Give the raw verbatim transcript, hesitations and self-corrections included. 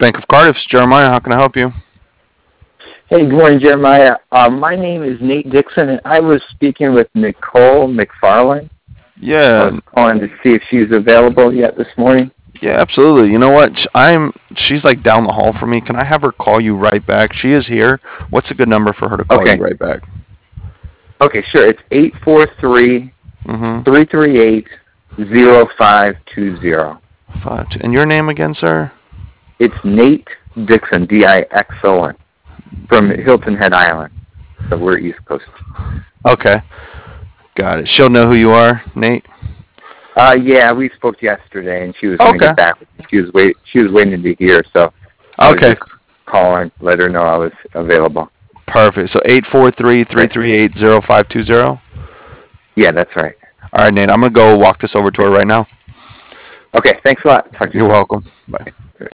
Bank of Cardiff. Jeremiah, how can I help you? Hey, good morning, Jeremiah. Uh, my name is Nate Dixon, and I was speaking with Nicole McFarland. I Yeah, was calling to see if she's available yet this morning. yeah, absolutely. You know what? Sh- I'm. She's like down the hall from me. Can I have her call you right back? She is here. What's a good number for her to call you Okay. right back? Okay, sure. It's eight four three, Mm-hmm. three three eight, zero five two zero. Five. Two. And your name again, sir? It's Nate Dixon, D I X O N, from Hilton Head Island. So we're East Coast. Okay, got it. She'll know who you are, Nate. Uh, yeah, we spoke yesterday, and she was going to Okay. get back with me. She was wait, she was waiting to hear, so I was Okay. just calling, let her know I was available. Perfect. So eight four three, three three eight, zero five two zero. Yeah, that's right. All right, Nate. I'm gonna go walk this over to her right now. Okay, thanks a lot. Talk to you You're soon. welcome. Bye.